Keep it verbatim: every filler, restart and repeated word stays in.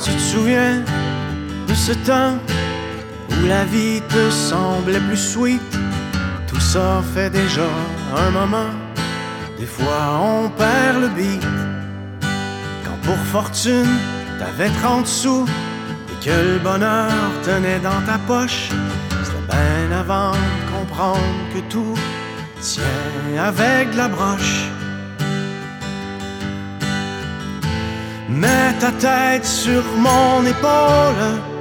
Tu te souviens de ce temps où la vie te semblait plus sweet? Tout ça fait déjà un moment. Des fois on perd le beat. Quand pour fortune t'avais trente sous et que le bonheur tenait dans ta poche, c'était bien avant de comprendre que tout tient avec de la broche. Mets ta tête sur mon épaule,